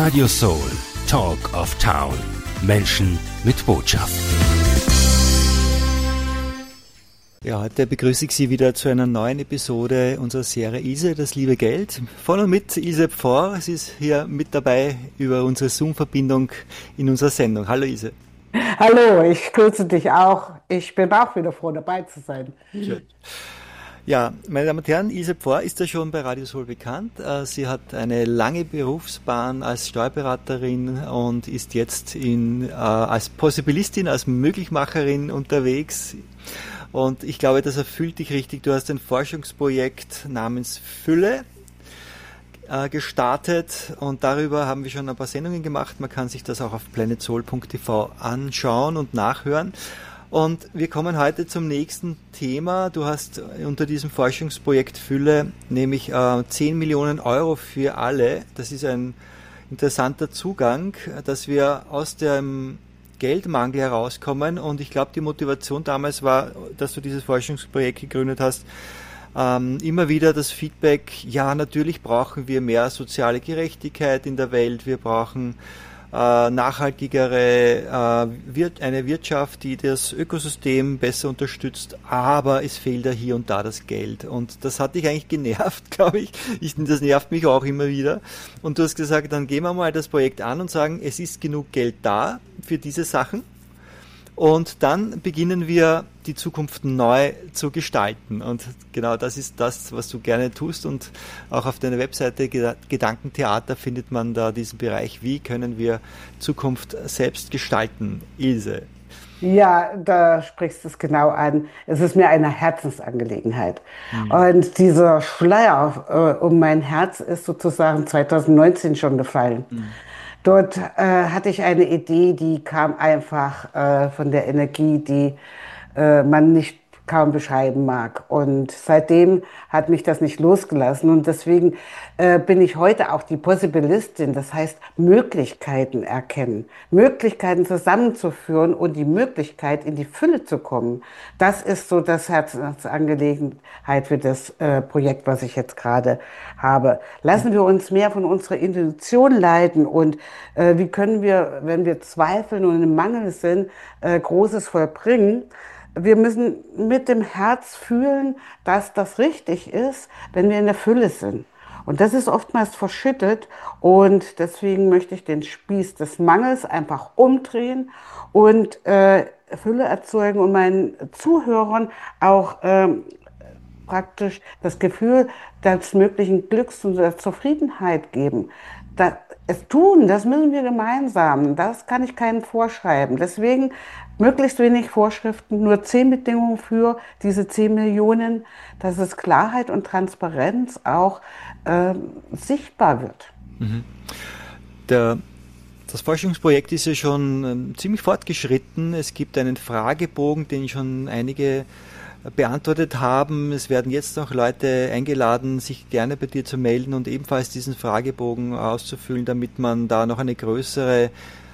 Radio Soul, Talk of Town. Menschen mit Botschaft. Ja, heute begrüße ich Sie wieder zu einer neuen Episode unserer Serie Ilse, das liebe Geld. Von und mit Ilse Pforr. Sie ist hier mit dabei über unsere Zoom-Verbindung in unserer Sendung. Hallo Ilse. Hallo, ich grüße dich auch. Ich bin auch wieder froh, dabei zu sein. Schön. Ja, meine Damen und Herren, Ilse Pforr ist ja schon bei Radio Soul bekannt. Sie hat eine lange Berufsbahn als Steuerberaterin und ist jetzt als Possibilistin, als Möglichmacherin unterwegs. Und ich glaube, das erfüllt dich richtig. Du hast ein Forschungsprojekt namens Fülle gestartet und darüber haben wir schon ein paar Sendungen gemacht. Man kann sich das auch auf planetsoul.tv anschauen und nachhören. Und wir kommen heute zum nächsten Thema. Du hast unter diesem Forschungsprojekt Fülle nämlich 10 Millionen Euro für alle. Das ist ein interessanter Zugang, dass wir aus dem Geldmangel herauskommen. Und ich glaube, die Motivation damals war, dass du dieses Forschungsprojekt gegründet hast, immer wieder das Feedback, ja, natürlich brauchen wir mehr soziale Gerechtigkeit in der Welt. Wir brauchen nachhaltigere eine Wirtschaft, die das Ökosystem besser unterstützt, aber es fehlt da hier und da das Geld. Und das hat dich eigentlich genervt, glaube ich. Das nervt mich auch immer wieder. Und du hast gesagt, dann gehen wir mal das Projekt an und sagen, es ist genug Geld da für diese Sachen. Und dann beginnen wir, die Zukunft neu zu gestalten. Und genau das ist das, was du gerne tust. Und auch auf deiner Webseite Gedankentheater findet man da diesen Bereich, wie können wir Zukunft selbst gestalten. Ilse. Ja, da sprichst du es genau an. Es ist mir eine Herzensangelegenheit. Und dieser Schleier um mein Herz ist sozusagen 2019 schon gefallen. Dort hatte ich eine Idee, die kam einfach von der Energie, die man nicht kaum beschreiben mag. Und seitdem hat mich das nicht losgelassen. Und deswegen bin ich heute auch die Possibilistin, das heißt Möglichkeiten erkennen, Möglichkeiten zusammenzuführen und die Möglichkeit in die Fülle zu kommen. Das ist so das Herzensangelegenheit für das Projekt, was ich jetzt gerade habe. Lassen wir uns mehr von unserer Intuition leiten und wie können wir, wenn wir zweifeln und im Mangel sind, Großes vollbringen. Wir müssen mit dem Herz fühlen, dass das richtig ist, wenn wir in der Fülle sind. Und das ist oftmals verschüttet und deswegen möchte ich den Spieß des Mangels einfach umdrehen und Fülle erzeugen und meinen Zuhörern auch praktisch das Gefühl des möglichen Glücks und der Zufriedenheit geben. Das müssen wir gemeinsam. Das kann ich keinem vorschreiben. Deswegen möglichst wenig Vorschriften, nur 10 Bedingungen für diese 10 Millionen, dass es Klarheit und Transparenz auch sichtbar wird. Das Forschungsprojekt ist ja schon ziemlich fortgeschritten. Es gibt einen Fragebogen, den schon einige beantwortet haben. Es werden jetzt noch Leute eingeladen, sich gerne bei dir zu melden und ebenfalls diesen Fragebogen auszufüllen, damit man da noch eine größere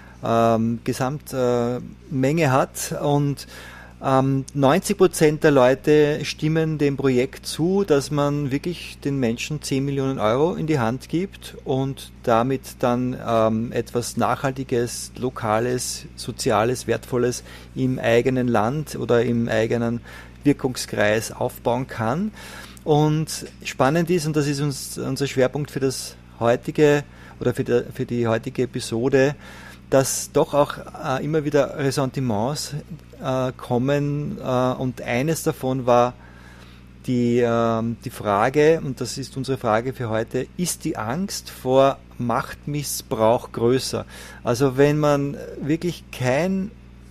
Gesamtmenge hat. Und 90% der Leute stimmen dem Projekt zu, dass man wirklich den Menschen 10 Millionen Euro in die Hand gibt und damit dann etwas Nachhaltiges, Lokales, Soziales, Wertvolles im eigenen Land oder im eigenen Wirkungskreis aufbauen kann. Und spannend ist, und das ist unser Schwerpunkt für das heutige oder für die heutige Episode, dass doch auch immer wieder Ressentiments kommen und eines davon war die Frage, und das ist unsere Frage für heute, ist die Angst vor Machtmissbrauch größer? Also wenn man wirklich keine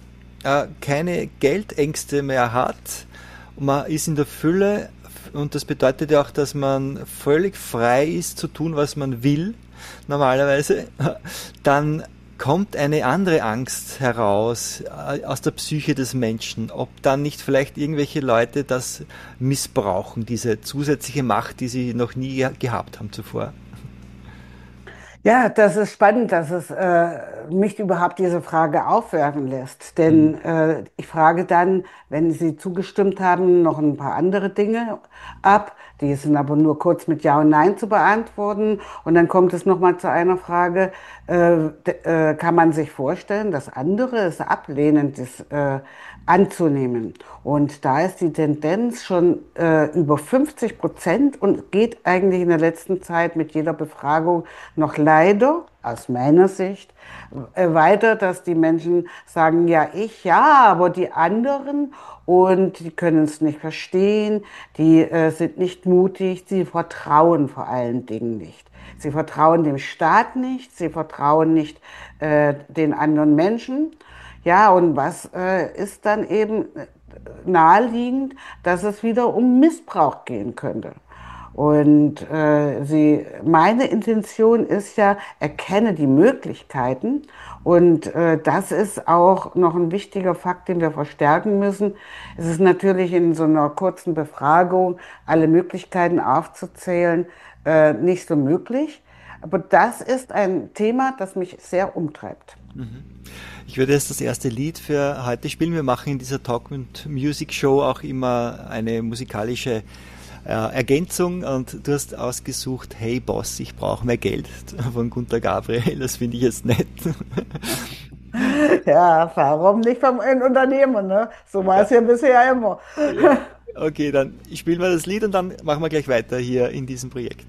Geldängste mehr hat, man ist in der Fülle und das bedeutet ja auch, dass man völlig frei ist zu tun, was man will, normalerweise, dann kommt eine andere Angst heraus aus der Psyche des Menschen, ob dann nicht vielleicht irgendwelche Leute das missbrauchen, diese zusätzliche Macht, die sie noch nie gehabt haben zuvor. Ja, das ist spannend, dass es mich überhaupt diese Frage aufwerfen lässt. Denn ich frage dann, wenn Sie zugestimmt haben, noch ein paar andere Dinge ab, Die sind aber nur kurz mit Ja und Nein zu beantworten. Und dann kommt es nochmal zu einer Frage, kann man sich vorstellen, dass andere es ablehnen, das anzunehmen? Und da ist die Tendenz schon über 50% und geht eigentlich in der letzten Zeit mit jeder Befragung noch leider, aus meiner Sicht, weiter, dass die Menschen sagen, ja, ich, ja, aber die anderen, und die können es nicht verstehen, die sind nicht mutig, sie vertrauen vor allen Dingen nicht. Sie vertrauen dem Staat nicht, sie vertrauen nicht den anderen Menschen. Ja, und was ist dann eben naheliegend, dass es wieder um Missbrauch gehen könnte. Und meine Intention ist ja, erkenne die Möglichkeiten. Und das ist auch noch ein wichtiger Fakt, den wir verstärken müssen. Es ist natürlich in so einer kurzen Befragung, alle Möglichkeiten aufzuzählen, nicht so möglich. Aber das ist ein Thema, das mich sehr umtreibt. Ich würde jetzt das erste Lied für heute spielen. Wir machen in dieser Talk- und Music Show auch immer eine musikalische Ergänzung, und du hast ausgesucht Hey Boss, ich brauche mehr Geld von Gunter Gabriel. Das finde ich jetzt nett. Ja, warum nicht vom Unternehmen, ne? So war es ja bisher immer. Ja. Okay, dann spielen wir das Lied und dann machen wir gleich weiter hier in diesem Projekt.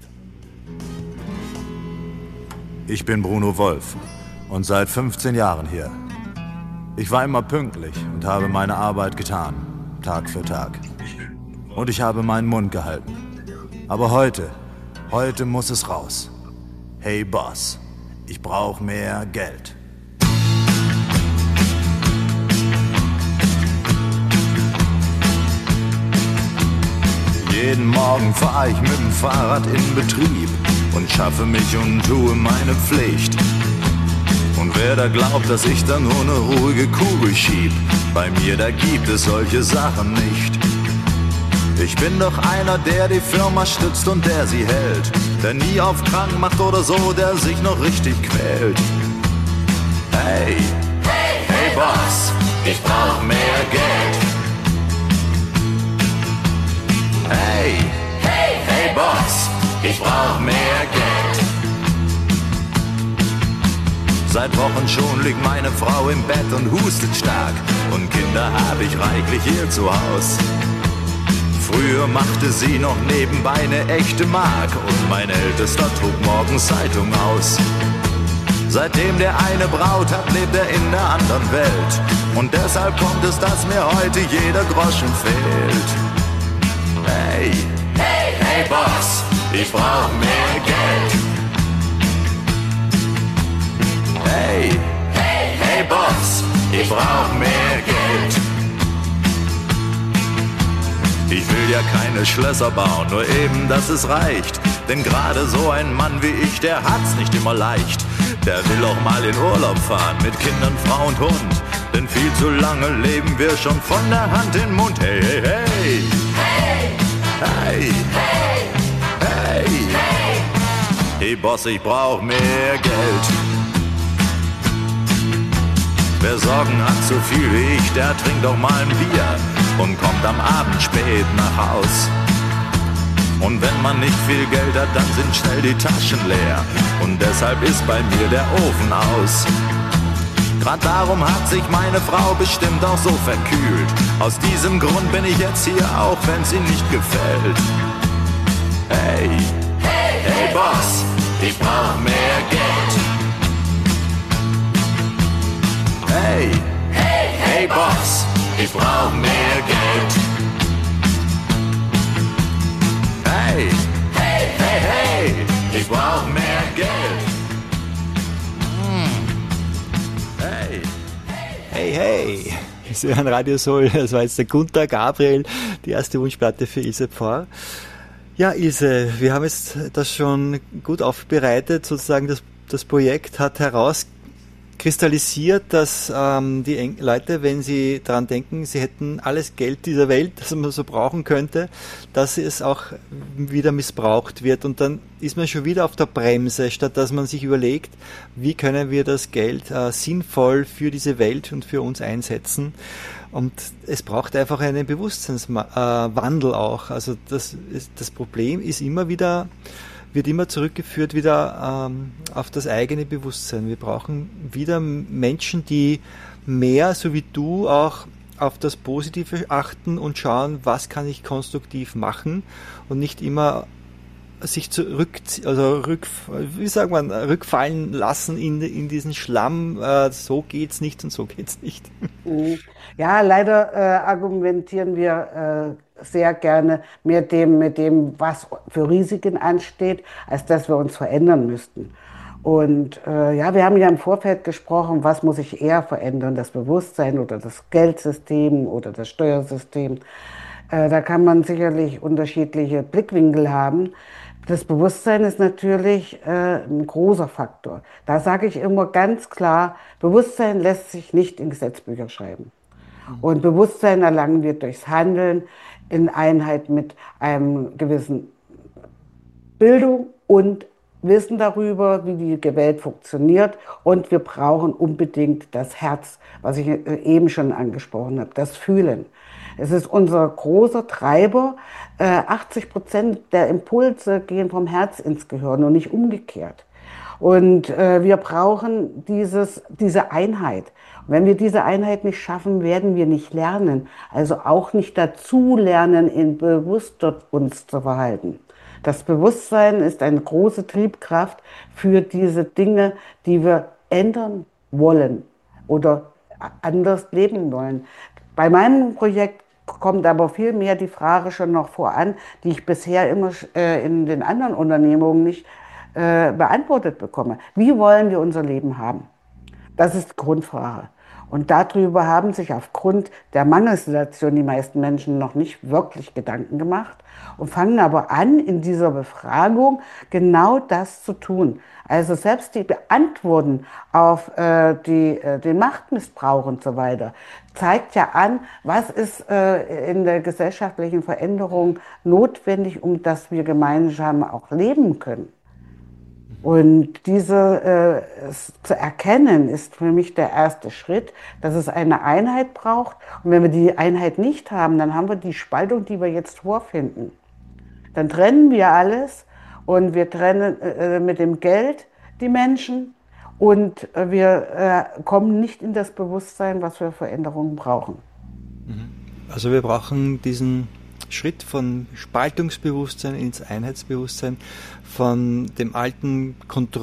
Ich bin Bruno Wolf und seit 15 Jahren hier. Ich war immer pünktlich und habe meine Arbeit getan, Tag für Tag. Und ich habe meinen Mund gehalten. Aber heute muss es raus. Hey Boss, ich brauche mehr Geld. Jeden Morgen fahre ich mit dem Fahrrad in Betrieb und schaffe mich und tue meine Pflicht. Und wer da glaubt, dass ich da nur eine ruhige Kugel schieb, bei mir da gibt es solche Sachen nicht. Ich bin doch einer, der die Firma stützt und der sie hält, der nie auf krank macht oder so, der sich noch richtig quält. Hey, hey, hey Boss, ich brauch mehr Geld. Hey, hey, hey Boss, ich brauch mehr Geld. Seit Wochen schon liegt meine Frau im Bett und hustet stark, und Kinder hab ich reichlich hier zu Haus. Früher machte sie noch nebenbei eine echte Mark und mein Ältester trug morgens Zeitung aus. Seitdem der eine Braut hat, lebt er in der anderen Welt, und deshalb kommt es, dass mir heute jeder Groschen fehlt. Hey, hey, hey Boss, ich brauch mehr Geld. Hey, hey, hey Boss, ich brauch mehr Geld. Ich will ja keine Schlösser bauen, nur eben, dass es reicht. Denn gerade so ein Mann wie ich, der hat's nicht immer leicht. Der will auch mal in Urlaub fahren, mit Kindern, Frau und Hund. Denn viel zu lange leben wir schon von der Hand in den Mund. Hey, hey, hey. Hey, hey, hey. Hey, hey Boss, ich brauch mehr Geld. Wer Sorgen hat so viel wie ich, der trinkt doch mal ein Bier und kommt am Abend spät nach Haus. Und wenn man nicht viel Geld hat, dann sind schnell die Taschen leer, und deshalb ist bei mir der Ofen aus. Grad darum hat sich meine Frau bestimmt auch so verkühlt. Aus diesem Grund bin ich jetzt hier, auch wenn's ihnen nicht gefällt. Hey, hey, hey Boss, ich brauch mehr Geld. Hey, hey, hey Boss, ich brauch mehr Geld. Hey, hey, hey, hey, ich brauch mehr Geld. Hey, hey, hey. Sie hören Radio Soul, das war jetzt der Gunter Gabriel, die erste Wunschplatte für Ilse Pfarr. Ja, Ilse, wir haben jetzt das schon gut aufbereitet, sozusagen das Projekt hat herauskristallisiert, dass die Leute, wenn sie daran denken, sie hätten alles Geld dieser Welt, das man so brauchen könnte, dass es auch wieder missbraucht wird, und dann ist man schon wieder auf der Bremse, statt dass man sich überlegt, wie können wir das Geld sinnvoll für diese Welt und für uns einsetzen. Und es braucht einfach einen Bewusstseinswandel auch. Also das Problem ist wird immer zurückgeführt wieder auf das eigene Bewusstsein. Wir brauchen wieder Menschen, die mehr, so wie du, auch auf das Positive achten und schauen, was kann ich konstruktiv machen und nicht immer sich rückfallen lassen in diesen Schlamm, so geht's nicht und so geht's nicht. Ja, leider argumentieren wir sehr gerne mit dem, was für Risiken ansteht, als dass wir uns verändern müssten. Und ja, wir haben ja im Vorfeld gesprochen, was muss sich eher verändern, das Bewusstsein oder das Geldsystem oder das Steuersystem. Da kann man sicherlich unterschiedliche Blickwinkel haben. Das Bewusstsein ist natürlich ein großer Faktor. Da sage ich immer ganz klar, Bewusstsein lässt sich nicht in Gesetzbücher schreiben. Und Bewusstsein erlangen wir durchs Handeln in Einheit mit einem gewissen Bildung und Wissen darüber, wie die Welt funktioniert. Und wir brauchen unbedingt das Herz, was ich eben schon angesprochen habe, das Fühlen. Es ist unser großer Treiber. 80% der Impulse gehen vom Herz ins Gehirn und nicht umgekehrt. Und wir brauchen diese Einheit. Und wenn wir diese Einheit nicht schaffen, werden wir nicht lernen. Also auch nicht dazu lernen, in bewusster uns zu verhalten. Das Bewusstsein ist eine große Triebkraft für diese Dinge, die wir ändern wollen oder anders leben wollen. Bei meinem Projekt kommt aber viel mehr die Frage schon noch voran, die ich bisher immer in den anderen Unternehmungen nicht beantwortet bekomme. Wie wollen wir unser Leben haben? Das ist die Grundfrage. Und darüber haben sich aufgrund der Mangelsituation die meisten Menschen noch nicht wirklich Gedanken gemacht und fangen aber an, in dieser Befragung genau das zu tun. Also selbst die Antworten auf den Machtmissbrauch und so weiter zeigt ja an, was ist in der gesellschaftlichen Veränderung notwendig, um dass wir gemeinsam auch leben können. Und diese zu erkennen, ist für mich der erste Schritt, dass es eine Einheit braucht. Und wenn wir die Einheit nicht haben, dann haben wir die Spaltung, die wir jetzt vorfinden. Dann trennen wir alles und wir trennen mit dem Geld die Menschen und wir kommen nicht in das Bewusstsein, was wir Veränderungen brauchen. Also wir brauchen diesen Schritt von Spaltungsbewusstsein ins Einheitsbewusstsein, von dem alten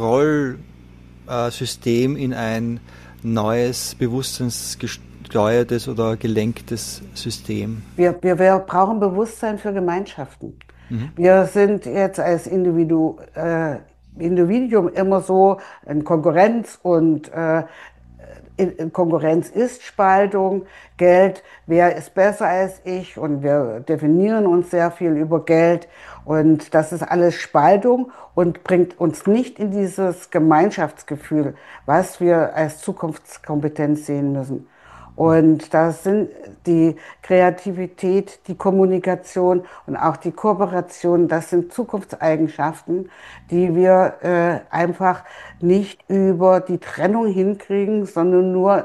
Kontrollsystem in ein neues, bewusstseinsgesteuertes oder gelenktes System. Wir brauchen Bewusstsein für Gemeinschaften. Wir sind jetzt als Individuum immer so in Konkurrenz und Konkurrenz ist Spaltung, Geld, wer ist besser als ich und wir definieren uns sehr viel über Geld und das ist alles Spaltung und bringt uns nicht in dieses Gemeinschaftsgefühl, was wir als Zukunftskompetenz sehen müssen. Und das sind die Kreativität, die Kommunikation und auch die Kooperation, das sind Zukunftseigenschaften, die wir einfach nicht über die Trennung hinkriegen, sondern nur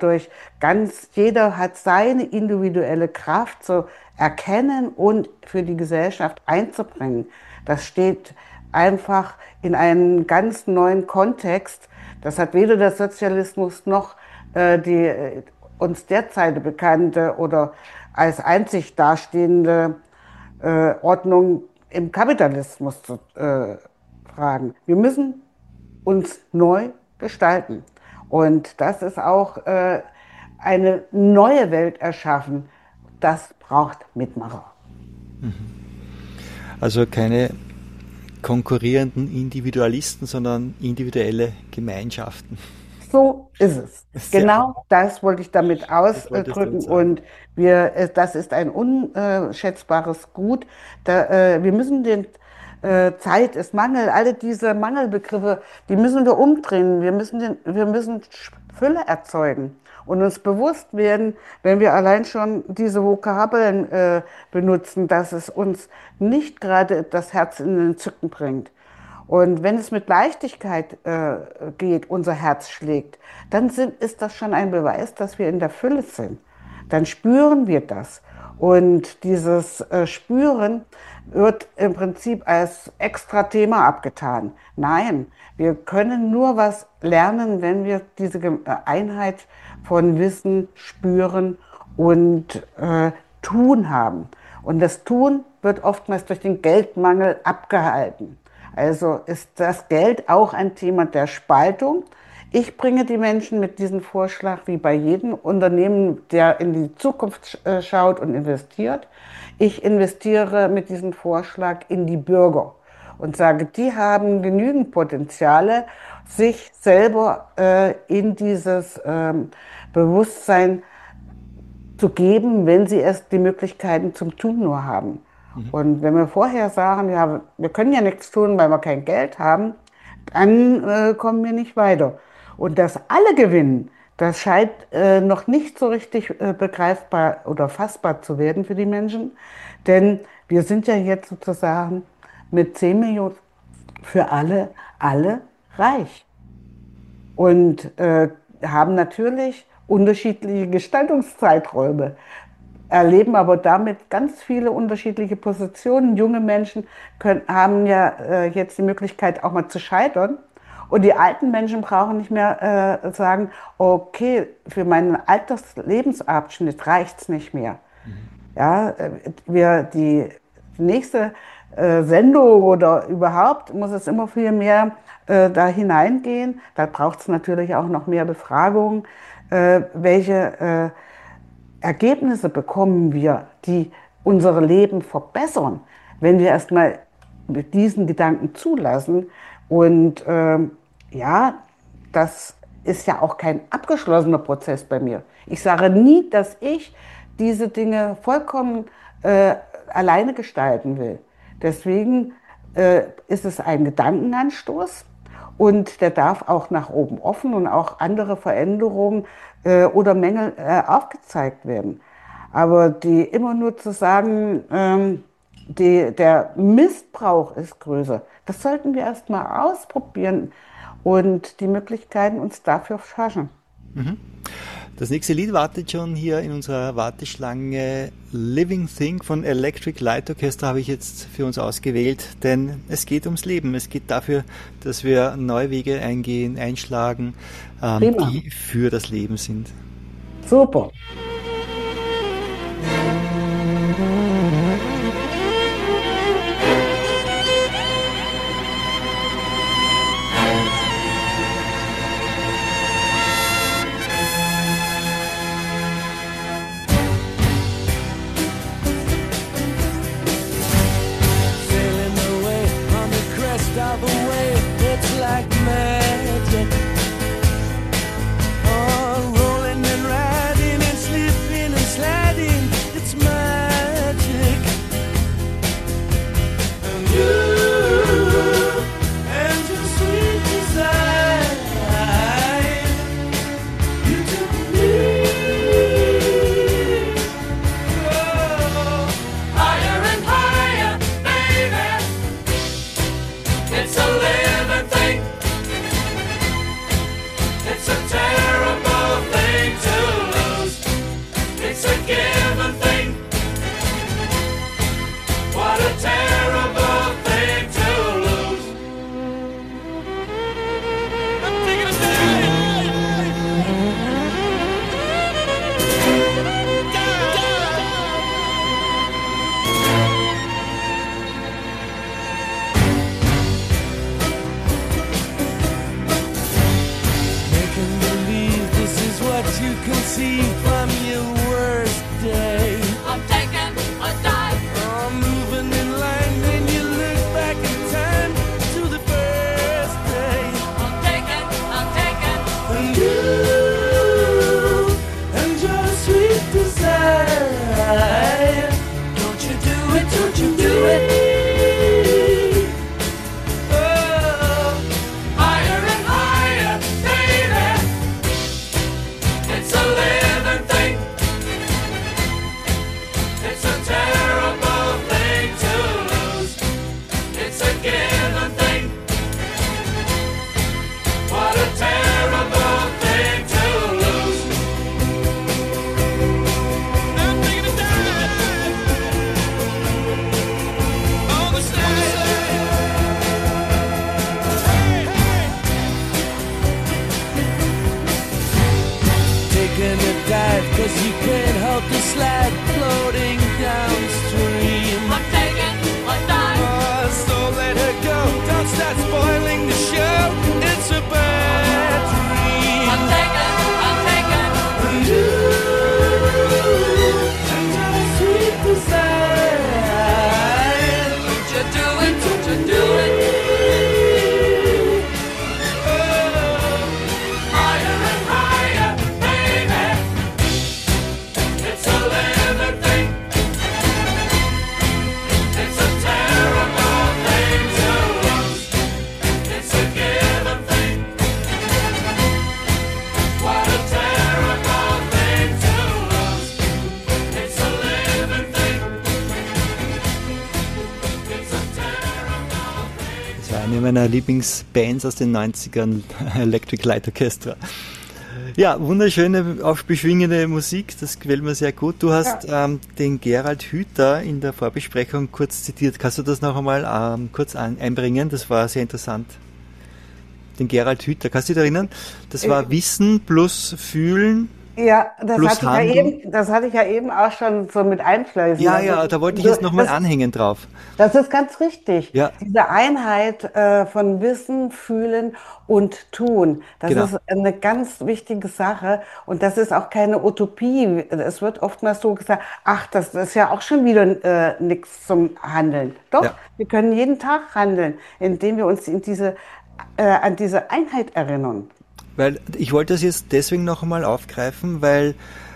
jeder hat seine individuelle Kraft zu erkennen und für die Gesellschaft einzubringen. Das steht einfach in einem ganz neuen Kontext. Das hat weder der Sozialismus noch die uns derzeit bekannte oder als einzig dastehende Ordnung im Kapitalismus zu fragen. Wir müssen uns neu gestalten. Und das ist auch eine neue Welt erschaffen. Das braucht Mitmacher. Also keine konkurrierenden Individualisten, sondern individuelle Gemeinschaften. So ist es. Genau das wollte ich damit ausdrücken. Und das ist ein unschätzbares Gut. Wir müssen Zeit ist Mangel, alle diese Mangelbegriffe, die müssen wir umdrehen. Wir müssen Fülle erzeugen und uns bewusst werden, wenn wir allein schon diese Vokabeln benutzen, dass es uns nicht gerade das Herz in den Zücken bringt. Und wenn es mit Leichtigkeit geht, unser Herz schlägt, dann ist das schon ein Beweis, dass wir in der Fülle sind. dann spüren wir das. Und dieses Spüren wird im Prinzip als extra Thema abgetan. Nein, wir können nur was lernen, wenn wir diese Einheit von Wissen, Spüren und Tun haben. Und das Tun wird oftmals durch den Geldmangel abgehalten. Also ist das Geld auch ein Thema der Spaltung. Ich bringe die Menschen mit diesem Vorschlag, wie bei jedem Unternehmen, der in die Zukunft schaut und investiert. Ich investiere mit diesem Vorschlag in die Bürger und sage, die haben genügend Potenziale, sich selber in dieses Bewusstsein zu geben, wenn sie erst die Möglichkeiten zum Tun nur haben. Und wenn wir vorher sagen, ja, wir können ja nichts tun, weil wir kein Geld haben, dann kommen wir nicht weiter. Und dass alle gewinnen, das scheint noch nicht so richtig begreifbar oder fassbar zu werden für die Menschen. Denn wir sind ja jetzt sozusagen mit 10 Millionen für alle reich. Und haben natürlich unterschiedliche Gestaltungszeiträume, erleben aber damit ganz viele unterschiedliche Positionen. Junge Menschen haben ja jetzt die Möglichkeit, auch mal zu scheitern. Und die alten Menschen brauchen nicht mehr sagen, okay, für meinen Alterslebensabschnitt reicht es nicht mehr. Ja, die nächste Sendung oder überhaupt muss es immer viel mehr da hineingehen. Da braucht es natürlich auch noch mehr Befragungen. Welche Ergebnisse bekommen wir, die unsere Leben verbessern, wenn wir erstmal mit diesen Gedanken zulassen. Und ja, das ist ja auch kein abgeschlossener Prozess bei mir. Ich sage nie, dass ich diese Dinge vollkommen alleine gestalten will. Deswegen ist es ein Gedankenanstoß und der darf auch nach oben offen und auch andere Veränderungen oder Mängel aufgezeigt werden. Aber die immer nur zu sagen, der Missbrauch ist größer, das sollten wir erst mal ausprobieren und die Möglichkeiten uns dafür schaffen. Das nächste Lied wartet schon hier in unserer Warteschlange. Living Thing von Electric Light Orchestra habe ich jetzt für uns ausgewählt, denn es geht ums Leben. Es geht dafür, dass wir neue Wege eingehen, einschlagen, die für das Leben sind. Super. You can see from your worst day. the sled floating downstream. I'm taken, I'm dying. Oh, so let her go. Don't start spoiling the show. It's a bad dream. I'm taken, I'm taken. And ooh, and I sweet desire. Don't you do it, don't you do it. Eine meiner Lieblingsbands aus den 90ern, Electric Light Orchestra. Ja, wunderschöne, aufbeschwingende Musik, das gefällt mir sehr gut. Du hast den Gerald Hüther in der Vorbesprechung kurz zitiert. Kannst du das noch einmal kurz einbringen? Das war sehr interessant. Den Gerald Hüther, kannst du dich erinnern? Das war Wissen plus Fühlen. Ja, das plus hatte ich ja eben auch schon so mit einschleusen. Ja, da wollte ich jetzt nochmal anhängen drauf. Das ist ganz richtig. Ja. Diese Einheit von Wissen, Fühlen und Tun, das ist eine ganz wichtige Sache und das ist auch keine Utopie. Es wird oftmals so gesagt, ach, das ist ja auch schon wieder nichts zum Handeln. Doch, wir können jeden Tag handeln, indem wir uns an diese Einheit erinnern. Weil ich wollte das jetzt deswegen noch einmal aufgreifen, weil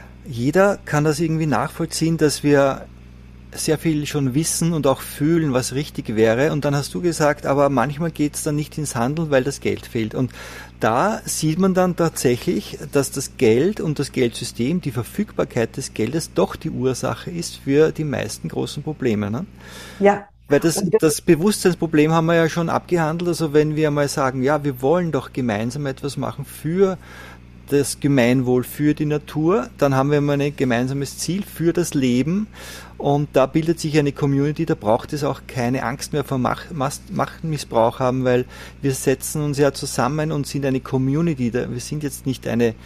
jeder kann das irgendwie nachvollziehen, dass wir sehr viel schon wissen und auch fühlen, was richtig wäre. Und dann hast du gesagt, aber manchmal geht es dann nicht ins Handeln, weil das Geld fehlt. Und da sieht man dann tatsächlich, dass das Geld und das Geldsystem, die Verfügbarkeit des Geldes doch die Ursache ist für die meisten großen Probleme. Ne? Ja. Weil das Bewusstseinsproblem haben wir ja schon abgehandelt. Also wenn wir mal sagen, ja, wir wollen doch gemeinsam etwas machen für das Gemeinwohl, für die Natur, dann haben wir mal ein gemeinsames Ziel für das Leben und da bildet sich eine Community, da braucht es auch keine Angst mehr vor Machtmissbrauch haben, weil wir setzen uns ja zusammen und sind eine Community. Wir sind jetzt nicht ein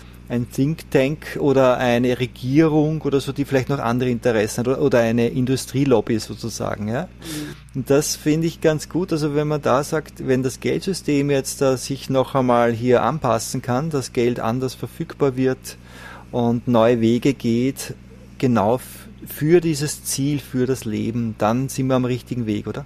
Think Tank oder eine Regierung oder so, die vielleicht noch andere Interessen hat oder eine Industrielobby sozusagen. Ja? Und das finde ich ganz gut. Also wenn man da sagt, wenn das Geldsystem jetzt sich noch einmal hier anpassen kann, dass Geld anders verfügbar wird und neue Wege geht, genau für dieses Ziel, für das Leben, dann sind wir am richtigen Weg, oder?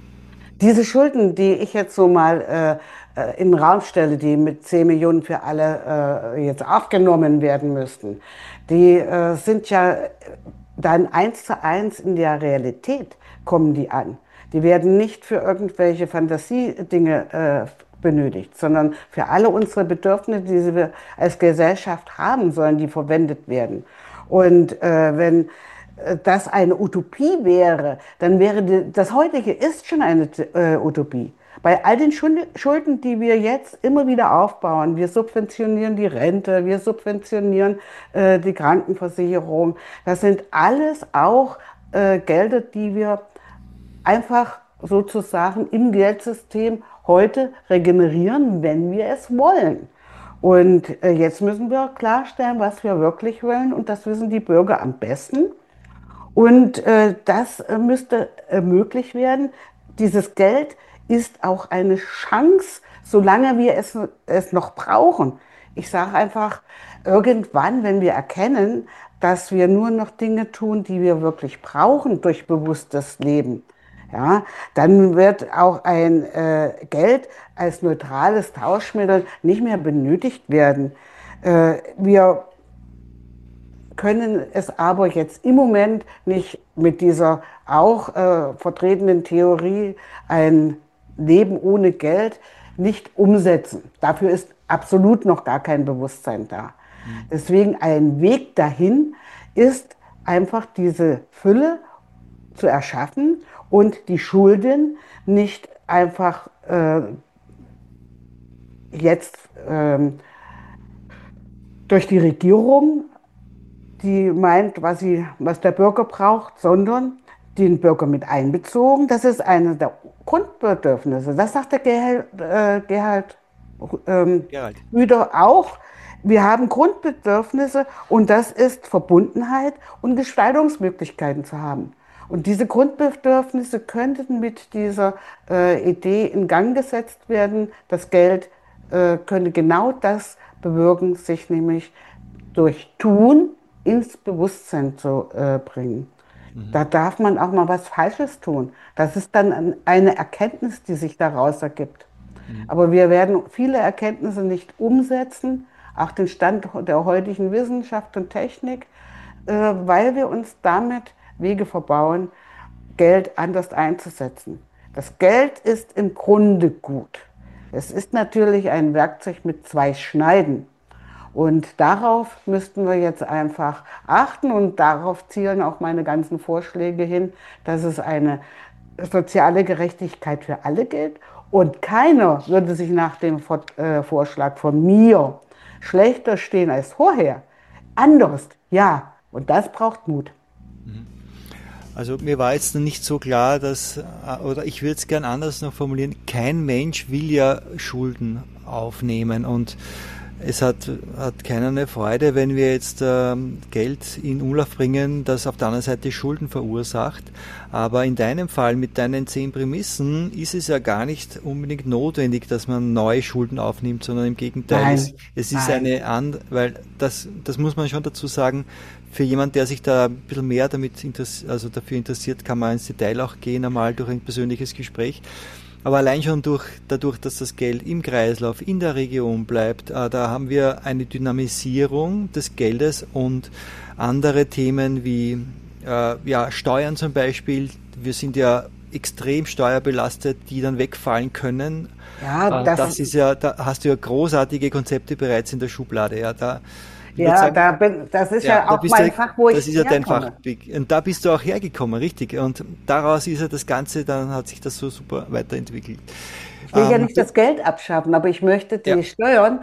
Diese Schulden, die ich jetzt so mal in den Raum stelle, die mit 10 Millionen für alle jetzt aufgenommen werden müssten, die sind ja dann 1:1 in der Realität, kommen die an. Die werden nicht für irgendwelche Fantasiedinge benötigt, sondern für alle unsere Bedürfnisse, die wir als Gesellschaft haben, sollen die verwendet werden. Und wenn das eine Utopie wäre, dann wäre das heutige ist schon eine Utopie. Bei all den Schulden, die wir jetzt immer wieder aufbauen, wir subventionieren die Rente, wir subventionieren die Krankenversicherung, das sind alles auch Gelder, die wir einfach sozusagen im Geldsystem heute regenerieren, wenn wir es wollen. Und jetzt müssen wir klarstellen, was wir wirklich wollen und das wissen die Bürger am besten. Und das müsste möglich werden. Dieses Geld ist auch eine Chance, solange wir es noch brauchen. Ich sage einfach, irgendwann, wenn wir erkennen, dass wir nur noch Dinge tun, die wir wirklich brauchen durch bewusstes Leben, ja, dann wird auch ein Geld als neutrales Tauschmittel nicht mehr benötigt werden. Wir können es aber jetzt im Moment nicht mit dieser auch vertretenen Theorie, ein Leben ohne Geld, nicht umsetzen. Dafür ist absolut noch gar kein Bewusstsein da. Deswegen ein Weg dahin ist einfach diese Fülle zu erschaffen und die Schulden nicht einfach jetzt durch die Regierung, die meint, was der Bürger braucht, sondern den Bürger mit einbezogen. Das ist eines der Grundbedürfnisse. Das sagt der Gerald Hüther auch. Wir haben Grundbedürfnisse und das ist Verbundenheit und Gestaltungsmöglichkeiten zu haben. Und diese Grundbedürfnisse könnten mit dieser Idee in Gang gesetzt werden. Das Geld könnte genau das bewirken, sich nämlich durch Tun ins Bewusstsein zu bringen. Da darf man auch mal was Falsches tun. Das ist dann eine Erkenntnis, die sich daraus ergibt. Aber wir werden viele Erkenntnisse nicht umsetzen, auch den Stand der heutigen Wissenschaft und Technik, weil wir uns damit Wege verbauen, Geld anders einzusetzen. Das Geld ist im Grunde gut. Es ist natürlich ein Werkzeug mit zwei Schneiden. Und darauf müssten wir jetzt einfach achten und darauf zielen auch meine ganzen Vorschläge hin, dass es eine soziale Gerechtigkeit für alle gilt. Und keiner würde sich nach dem Vorschlag von mir schlechter stehen als vorher. Anders, ja. Und das braucht Mut. Also mir war jetzt noch nicht so klar, oder ich würde es gern anders noch formulieren, kein Mensch will ja Schulden aufnehmen und es hat keiner eine Freude, wenn wir jetzt Geld in Umlauf bringen, das auf der anderen Seite Schulden verursacht. Aber in deinem Fall mit deinen 10 Prämissen ist es ja gar nicht unbedingt notwendig, dass man neue Schulden aufnimmt, sondern im Gegenteil. Nein. Es ist weil das muss man schon dazu sagen, für jemand, der sich da ein bisschen mehr dafür interessiert, kann man ins Detail auch gehen, einmal durch ein persönliches Gespräch. Aber allein schon dadurch, dass das Geld im Kreislauf in der Region bleibt, da haben wir eine Dynamisierung des Geldes und andere Themen wie Steuern zum Beispiel. Wir sind ja extrem steuerbelastet, die dann wegfallen können. Ja, das ist ja, da hast du ja großartige Konzepte bereits in der Schublade. Ja, das ist ja auch mein Fach, wo ich Das ist ja dein Fach. Und da bist du auch hergekommen, richtig. Und daraus ist ja das Ganze, dann hat sich das so super weiterentwickelt. Ich will ja nicht das Geld abschaffen, aber ich möchte die Steuern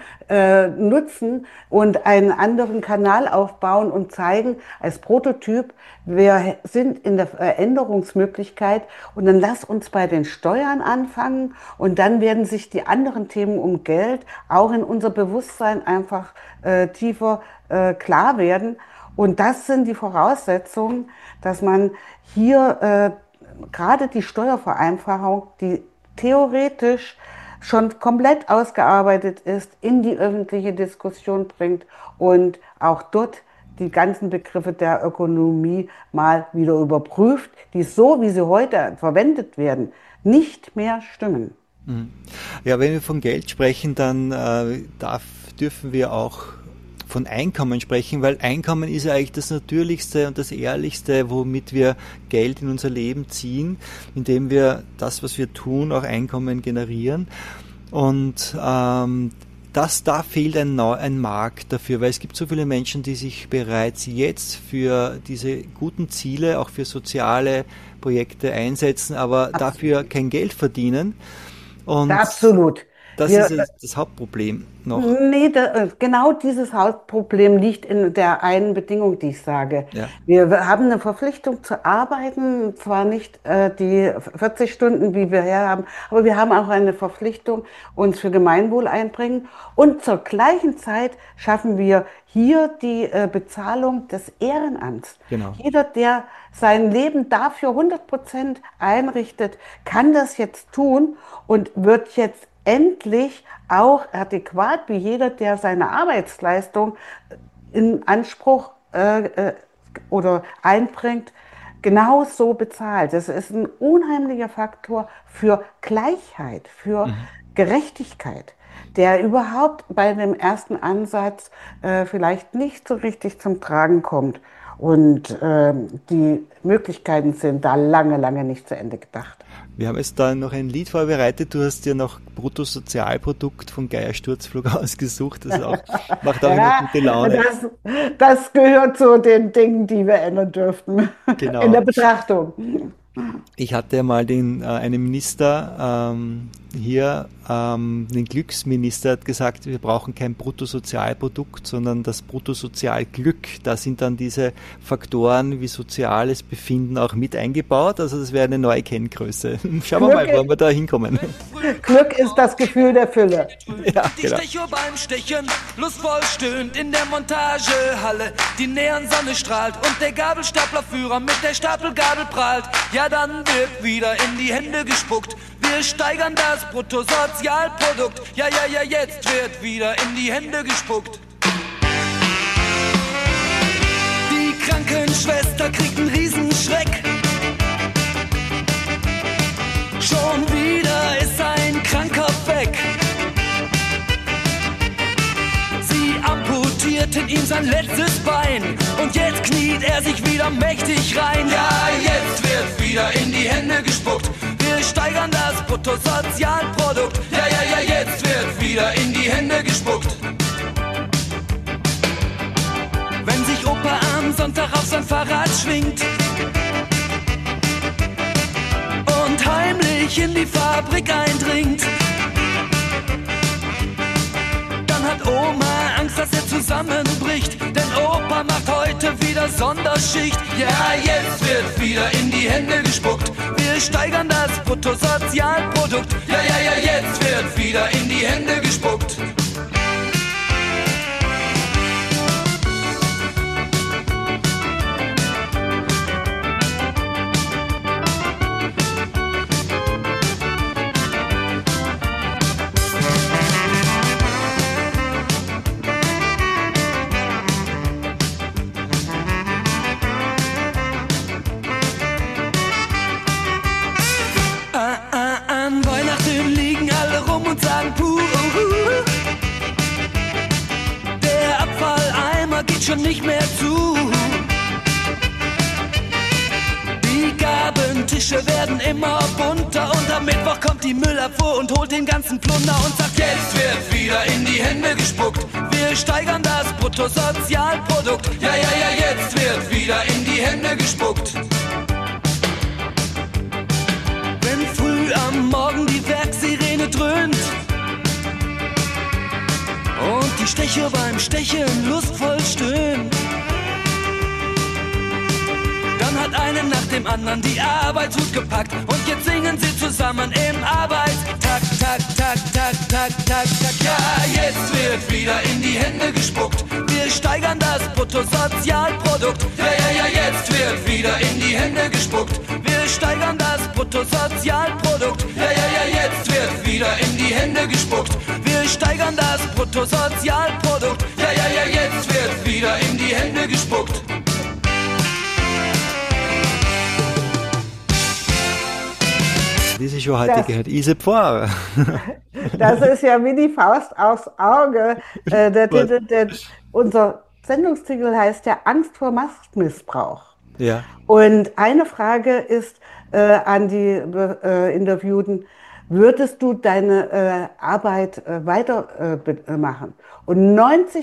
nutzen und einen anderen Kanal aufbauen und zeigen als Prototyp, wir sind in der Veränderungsmöglichkeit und dann lass uns bei den Steuern anfangen und dann werden sich die anderen Themen um Geld auch in unser Bewusstsein einfach tiefer klar werden. Und das sind die Voraussetzungen, dass man hier gerade die Steuervereinfachung, die theoretisch schon komplett ausgearbeitet ist, in die öffentliche Diskussion bringt und auch dort die ganzen Begriffe der Ökonomie mal wieder überprüft, die so, wie sie heute verwendet werden, nicht mehr stimmen. Ja, wenn wir von Geld sprechen, dann dürfen wir auch von Einkommen sprechen, weil Einkommen ist ja eigentlich das Natürlichste und das Ehrlichste, womit wir Geld in unser Leben ziehen, indem wir das, was wir tun, auch Einkommen generieren. Und da fehlt ein Markt dafür, weil es gibt so viele Menschen, die sich bereits jetzt für diese guten Ziele, auch für soziale Projekte einsetzen, aber dafür kein Geld verdienen. Und absolut. Das ist das Hauptproblem noch. Nee, genau dieses Hauptproblem liegt in der einen Bedingung, die ich sage. Ja. Wir haben eine Verpflichtung zu arbeiten, zwar nicht die 40 Stunden, wie wir hier haben, aber wir haben auch eine Verpflichtung, uns für Gemeinwohl einbringen. Und zur gleichen Zeit schaffen wir hier die Bezahlung des Ehrenamts. Genau. Jeder, der sein Leben dafür 100% einrichtet, kann das jetzt tun und wird jetzt endlich auch adäquat wie jeder, der seine Arbeitsleistung in Anspruch oder einbringt, genauso bezahlt. Das ist ein unheimlicher Faktor für Gleichheit, für Gerechtigkeit, der überhaupt bei dem ersten Ansatz vielleicht nicht so richtig zum Tragen kommt. Und die Möglichkeiten sind da lange, lange nicht zu Ende gedacht. Wir haben jetzt da noch ein Lied vorbereitet. Du hast dir noch Bruttosozialprodukt von Geier Sturzflug ausgesucht. Das macht auch immer gute Laune. Das gehört zu den Dingen, die wir ändern dürften Genau. in der Betrachtung. Ich hatte mal einen Minister hier den Glücksminister hat gesagt, wir brauchen kein Bruttosozialprodukt, sondern das Bruttosozialglück. Da sind dann diese Faktoren wie soziales Befinden auch mit eingebaut. Also das wäre eine neue Kenngröße. Schauen wir mal, wo wir da hinkommen. Glück ist das Gefühl der Fülle. Ja, Die genau. Stecho beim Stechen, lustvoll stöhnt in der Montagehalle. Die Neonsonne strahlt und der Gabelstaplerführer mit der Stapelgabel prahlt. Ja, dann wird wieder in die Hände gespuckt. Wir steigern das Bruttosozialprodukt. Ja, jetzt wird wieder in die Hände gespuckt. Die Krankenschwester kriegt einen Riesenschreck. Schon wieder ist ein Kranker weg. Sie amputierten ihm sein letztes Bein und jetzt kniet er sich wieder mächtig rein. Ja, jetzt wird wieder in die Hände gespuckt. Wir steigern das Bruttosozialprodukt. Ja, jetzt wird wieder in die Hände gespuckt. Wenn sich Opa am Sonntag auf sein Fahrrad schwingt und heimlich in die Fabrik eindringt, dann hat Oma Angst, dass er zusammenbricht, denn Opa macht heute wieder Sonderschicht. Ja, jetzt wird wieder in die Hände gespuckt. Wir steigern das Bruttosozialprodukt. Ja, jetzt wird wieder in die Hände gespuckt. An Weihnachten liegen alle rum und sagen puh. Der Abfalleimer geht schon nicht mehr zu. Die Gabentische werden immer bunter und am Mittwoch kommt die Müllabfuhr und holt den ganzen Plunder und sagt, jetzt wird wieder in die Hände gespuckt. Wir steigern das Bruttosozialprodukt. Ja, jetzt wird wieder in die Hände gespuckt. Wenn früh am Morgen die Werksirene dröhnt und die Stecher beim Stechen lustvoll stöhnt, dann hat einen nach dem anderen die Arbeitshut gepackt und jetzt singen sie zusammen im Arbeitstakt, tak, tak, tak, tak, tak, tak. Ja, jetzt wird wieder in die Hände gespuckt. Wir steigern das Bruttosozialprodukt. Ja, jetzt wird wieder in die Hände gespuckt. Wir steigern das Bruttosozialprodukt. Ja, jetzt wird wieder in die Hände gespuckt. Wir steigern das Bruttosozialprodukt. Ja, jetzt wird wieder in die Hände gespuckt. Diese Show heute gehört Ise Pfarrer. Das ist ja wie die Faust aufs Auge. Unser Sendungstitel heißt ja Angst vor Machtmissbrauch. Ja. Und eine Frage ist an die Interviewten, würdest du deine Arbeit weitermachen? Und 90%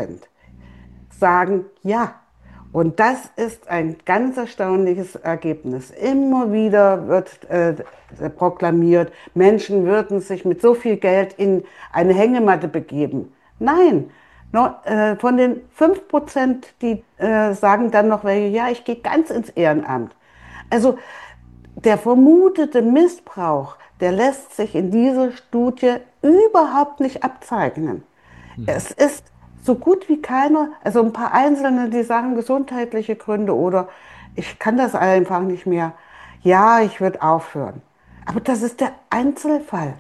sagen ja. Und das ist ein ganz erstaunliches Ergebnis. Immer wieder wird proklamiert, Menschen würden sich mit so viel Geld in eine Hängematte begeben. Nein, von den 5%, die sagen dann noch welche, ja, ich gehe ganz ins Ehrenamt. Also der vermutete Missbrauch, der lässt sich in dieser Studie überhaupt nicht abzeichnen. Es ist so gut wie keiner, also ein paar Einzelne, die sagen gesundheitliche Gründe oder ich kann das einfach nicht mehr. Ja, ich würde aufhören. Aber das ist der Einzelfall.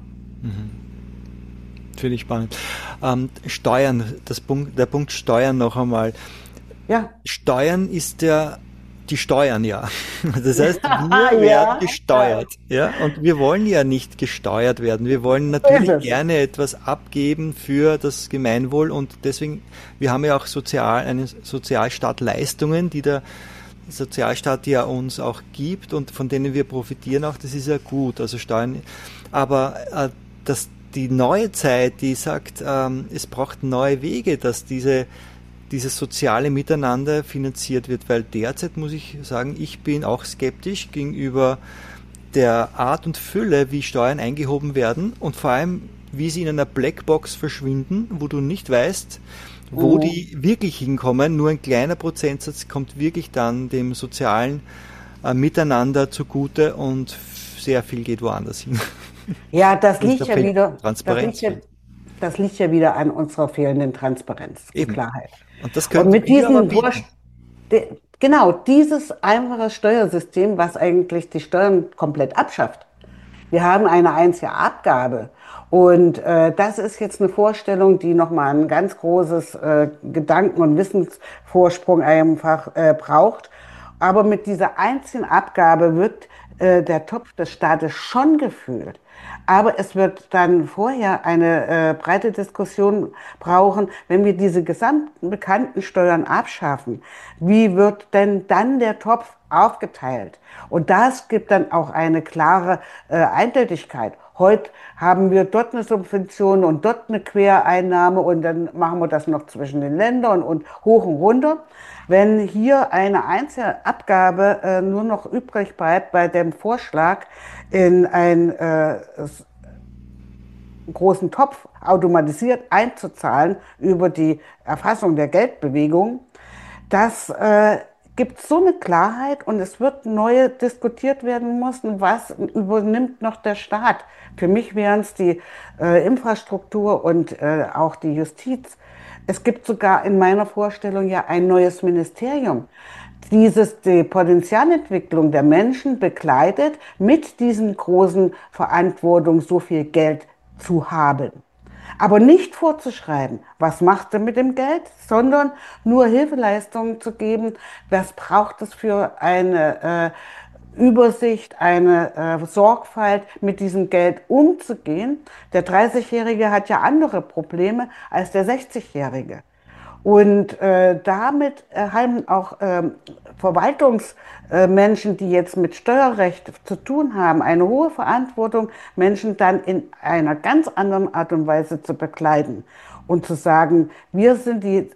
Finde ich spannend. Steuern, der Punkt Steuern noch einmal. Ja. Steuern ist die Steuern ja. Das heißt, wir werden gesteuert. Ja? Und wir wollen ja nicht gesteuert werden. Wir wollen natürlich gerne etwas abgeben für das Gemeinwohl und deswegen, wir haben ja auch einen Sozialstaat Leistungen, die der Sozialstaat ja uns auch gibt und von denen wir profitieren auch, das ist ja gut, also Steuern. Aber die neue Zeit, die sagt, es braucht neue Wege, dass dieses soziale Miteinander finanziert wird, weil derzeit muss ich sagen, ich bin auch skeptisch gegenüber der Art und Fülle, wie Steuern eingehoben werden und vor allem, wie sie in einer Blackbox verschwinden, wo du nicht weißt, wo die wirklich hinkommen. Nur ein kleiner Prozentsatz kommt wirklich dann dem sozialen Miteinander zugute und sehr viel geht woanders hin. Ja, das Und liegt da ja fehlt wieder, Transparenz. das liegt ja wieder an unserer fehlenden Transparenz und Eben. Klarheit. Und das Und könnten mit wir aber diesem bieten. genau, dieses einfache Steuersystem, was eigentlich die Steuern komplett abschafft. Wir haben eine einzige Abgabe. Und das ist jetzt eine Vorstellung, die nochmal ein ganz großes Gedanken- und Wissensvorsprung einfach braucht. Aber mit dieser einzigen Abgabe wird der Topf des Staates schon gefüllt. Aber es wird dann vorher eine breite Diskussion brauchen, wenn wir diese gesamten bekannten Steuern abschaffen. Wie wird denn dann der Topf aufgeteilt? Und das gibt dann auch eine klare Eindeutigkeit. Heute haben wir dort eine Subvention und dort eine Quereinnahme und dann machen wir das noch zwischen den Ländern und hoch und runter. Wenn hier eine einzelne Abgabe nur noch übrig bleibt bei dem Vorschlag, in einen großen Topf automatisiert einzuzahlen über die Erfassung der Geldbewegung, das gibt so eine Klarheit und es wird neu diskutiert werden müssen, was übernimmt noch der Staat. Für mich wären es die Infrastruktur und auch die Justiz. Es gibt sogar in meiner Vorstellung ja ein neues Ministerium, die Potenzialentwicklung der Menschen begleitet mit diesen großen Verantwortung, so viel Geld zu haben. Aber nicht vorzuschreiben, was macht er mit dem Geld, sondern nur Hilfeleistungen zu geben, was braucht es für eine Übersicht, eine Sorgfalt, mit diesem Geld umzugehen. Der 30-Jährige hat ja andere Probleme als der 60-Jährige. Und damit haben auch Verwaltungsmenschen, die jetzt mit Steuerrecht zu tun haben, eine hohe Verantwortung, Menschen dann in einer ganz anderen Art und Weise zu begleiten und zu sagen, wir sind die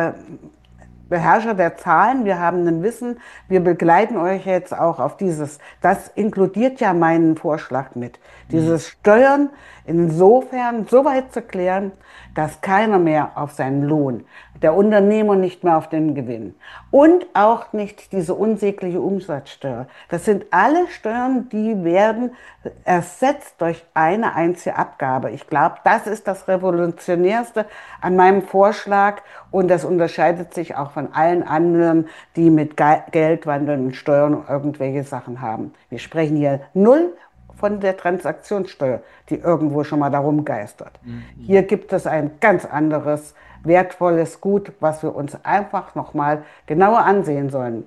Beherrscher der Zahlen, wir haben ein Wissen, wir begleiten euch jetzt auch auf dieses. Das inkludiert ja meinen Vorschlag mit. Dieses Steuern insofern so weit zu klären, dass keiner mehr auf seinen Lohn, der Unternehmer nicht mehr auf den Gewinn und auch nicht diese unsägliche Umsatzsteuer. Das sind alle Steuern, die werden ersetzt durch eine einzige Abgabe. Ich glaube, das ist das Revolutionärste an meinem Vorschlag und das unterscheidet sich auch von allen anderen, die mit Geldwandel und Steuern irgendwelche Sachen haben. Wir sprechen hier null von der Transaktionssteuer, die irgendwo schon mal darum geistert. Hier gibt es ein ganz anderes, wertvolles Gut, was wir uns einfach nochmal genauer ansehen sollen.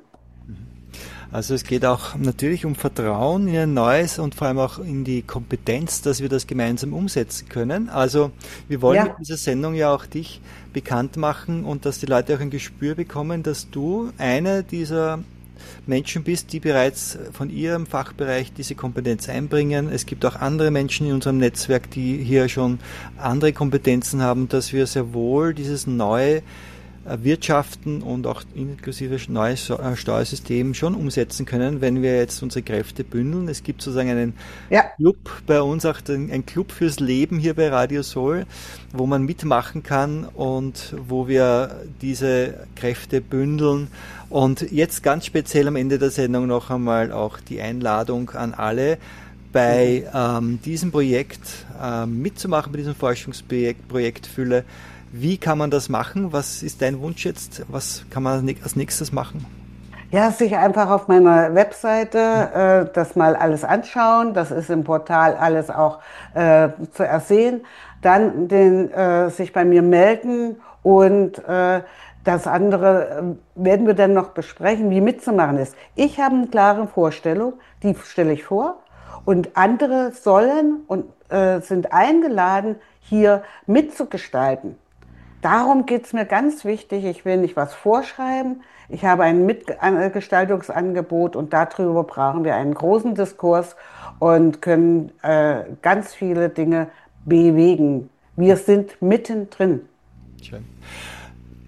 Also es geht auch natürlich um Vertrauen in ein neues und vor allem auch in die Kompetenz, dass wir das gemeinsam umsetzen können. Also wir wollen mit dieser Sendung ja auch dich bekannt machen und dass die Leute auch ein Gespür bekommen, dass du eine dieser Menschen bist, die bereits von ihrem Fachbereich diese Kompetenz einbringen. Es gibt auch andere Menschen in unserem Netzwerk, die hier schon andere Kompetenzen haben, dass wir sehr wohl dieses neue Wirtschaften und auch inklusive neues Steuersystem schon umsetzen können, wenn wir jetzt unsere Kräfte bündeln. Es gibt sozusagen einen Club bei uns, auch ein Club fürs Leben hier bei Radio Soul, wo man mitmachen kann und wo wir diese Kräfte bündeln. Und jetzt ganz speziell am Ende der Sendung noch einmal auch die Einladung an alle, bei diesem Projekt mitzumachen, bei diesem Forschungsprojekt Fülle. Wie kann man das machen? Was ist dein Wunsch jetzt? Was kann man als nächstes machen? Ja, sich einfach auf meiner Webseite das mal alles anschauen. Das ist im Portal alles auch zu ersehen. Dann sich bei mir melden und das andere werden wir dann noch besprechen, wie mitzumachen ist. Ich habe eine klare Vorstellung, die stelle ich vor. Und andere sollen und sind eingeladen, hier mitzugestalten. Darum geht es mir ganz wichtig. Ich will nicht was vorschreiben. Ich habe ein Mitgestaltungsangebot und darüber brauchen wir einen großen Diskurs und können ganz viele Dinge bewegen. Wir sind mittendrin. Schön.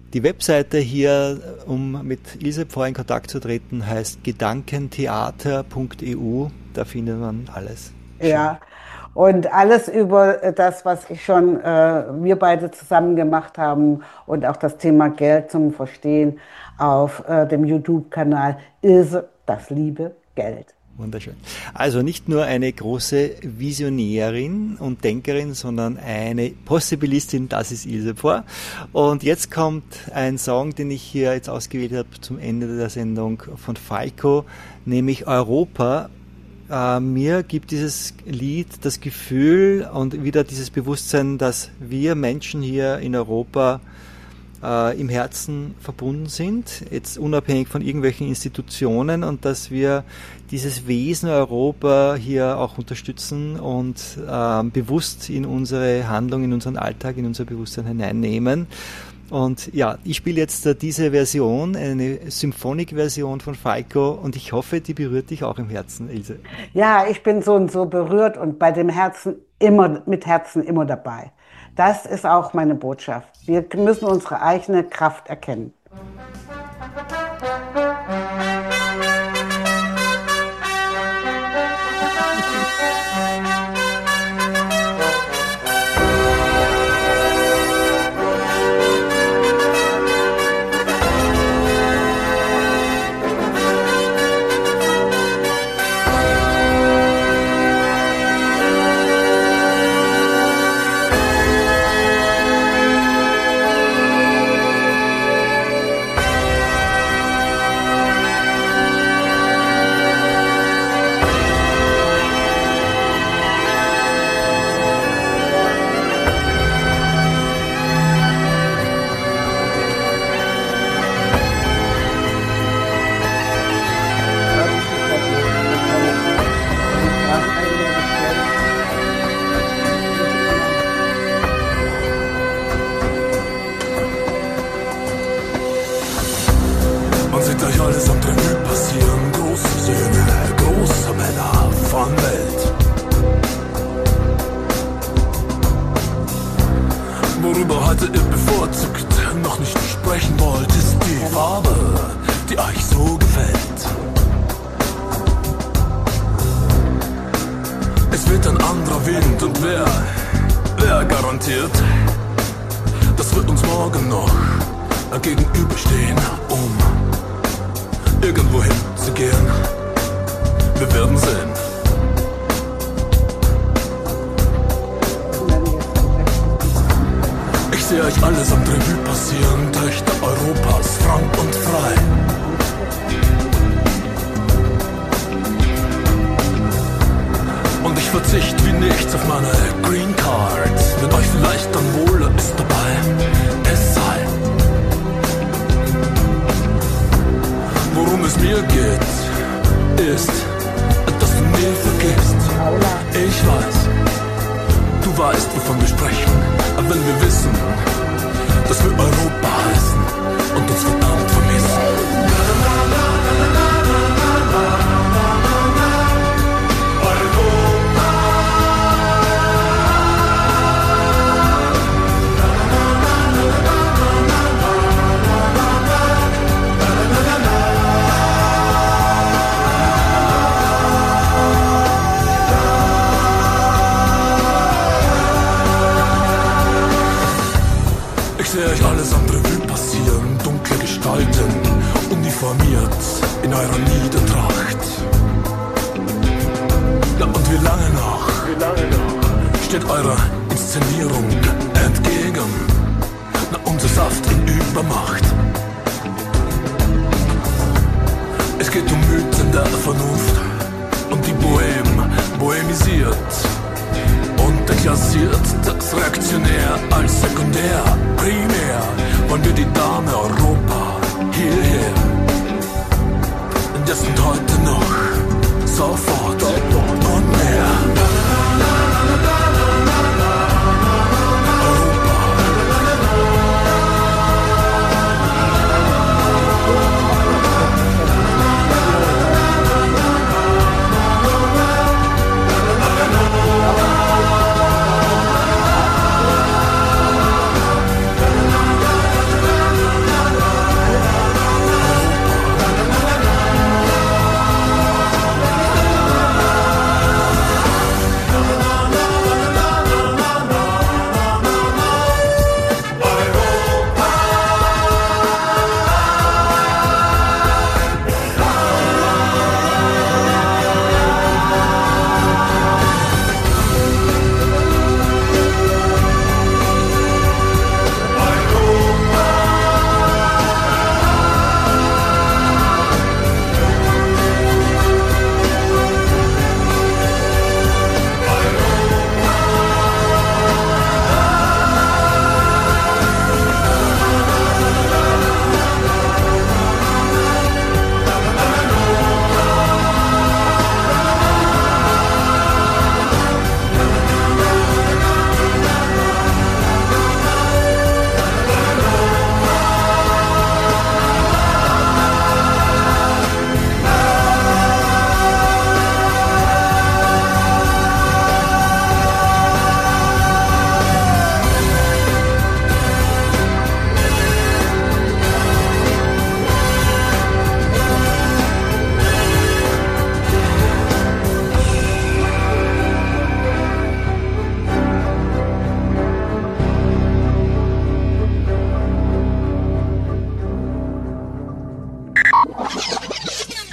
Die Webseite hier, um mit Ilse Pforr in Kontakt zu treten, heißt gedankentheater.eu. Da findet man alles. Ja, und alles über das, was wir beide zusammen gemacht haben und auch das Thema Geld zum Verstehen auf dem YouTube-Kanal Ilse, das liebe Geld. Wunderschön. Also nicht nur eine große Visionärin und Denkerin, sondern eine Possibilistin, das ist Ilse Pforr. Und jetzt kommt ein Song, den ich hier jetzt ausgewählt habe zum Ende der Sendung von Falco, nämlich Europa. Mir gibt dieses Lied das Gefühl und wieder dieses Bewusstsein, dass wir Menschen hier in Europa im Herzen verbunden sind, jetzt unabhängig von irgendwelchen Institutionen, und dass wir dieses Wesen Europa hier auch unterstützen und bewusst in unsere Handlung, in unseren Alltag, in unser Bewusstsein hineinnehmen. Und ja, ich spiele jetzt diese Version, eine Symphonic-Version von Falco, und ich hoffe, die berührt dich auch im Herzen, Ilse. Ja, ich bin so und so berührt und bei dem Herzen mit Herzen immer dabei. Das ist auch meine Botschaft. Wir müssen unsere eigene Kraft erkennen.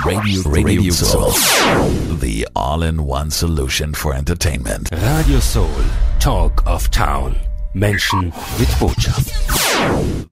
Radio Soul. The all-in-one solution for entertainment. Radio Soul, Talk of Town. Menschen mit Botschaft.